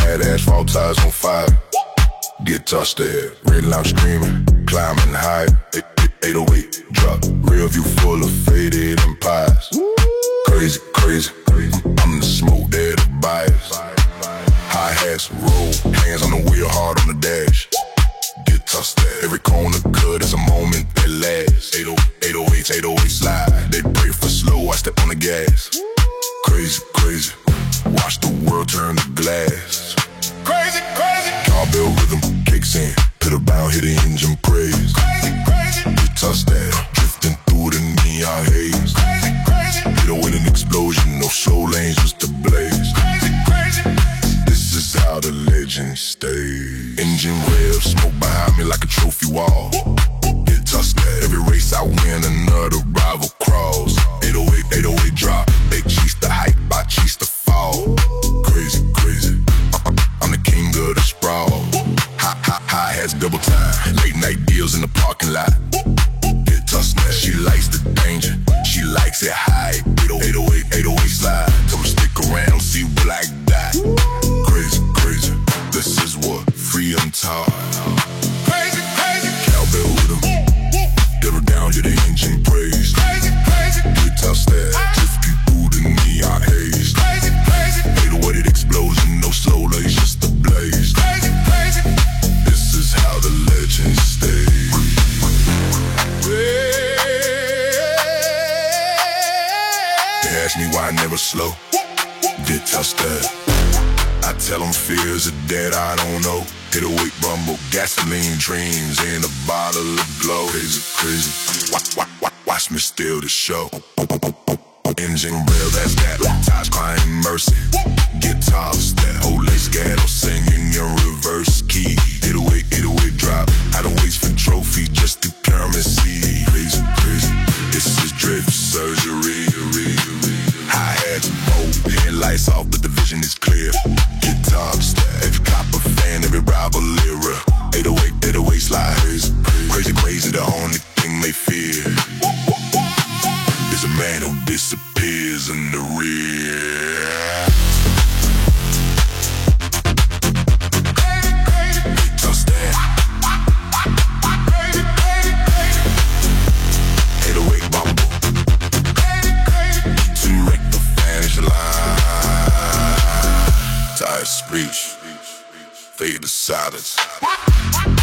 had asphalt tires on fire. Guitar stare, red lamp screaming, climbing high. 808 drop, rear view full of faded empires. Crazy, crazy, I'm the smoke that the bias. Hi-hats roll, hands on the wheel, hard on the dash. Guitar stare, every corner cut is a moment that lasts. 808s, 808 slide, they pray for slow, I step on the gas. Crazy, crazy, watch the world turn to glass. Crazy, crazy, cowbell rhythm kicks in, pedal bound, hit the engine praise. Crazy, crazy, guitar stare, drifting through the neon haze. Crazy, crazy, hit with an explosion, no slow lanes, just a blaze. Crazy, crazy, this is how the legend stays. Engine revs, smoke behind me like a trophy wall. Guitar stare, every race I win, another rival crawls. 808, 808 drop, they chase the hype, I chase the fall. Crazy, crazy, I'm the king of the sprawl. Hi-hats double time, late night deals in the parking lot. Guitar snare, she likes the danger, she likes it high. 808, 808 slide, tell them stick around, see black dot. Crazy, crazy, this is what freedom taught. Crazy, crazy, cowbell rhythm, diddle down, hear the engine praise. Crazy, crazy, guitar stare, drifting through the neon haze. Crazy, crazy, 808 explosion, no slow lanes, just a blaze. Crazy, crazy, this is how the legend stays. They ask me why I never slow. Guitar stare, I tell them fears are dead, I don't know. 808 rumble, gasoline dreams in a bottle of glow. Crazy, crazy, watch me steal the show. Engine real, that's that, ties crying mercy. Guitar stare, holy scandal, singing in reverse key. 808, 808 drop, I don't waste for trophy, just the currency. Crazy, crazy, this is drift surgery. Hi-hats mode, headlights off, but the vision is clear. Guitar stare, every copper fan, every rival lyra. 808, 808 slides, crazy, crazy, the only thing they fear is a man who disappears in the rear. Guitar stare, 808 bumble, to wreck the finish line. Tire screech, fade to silence.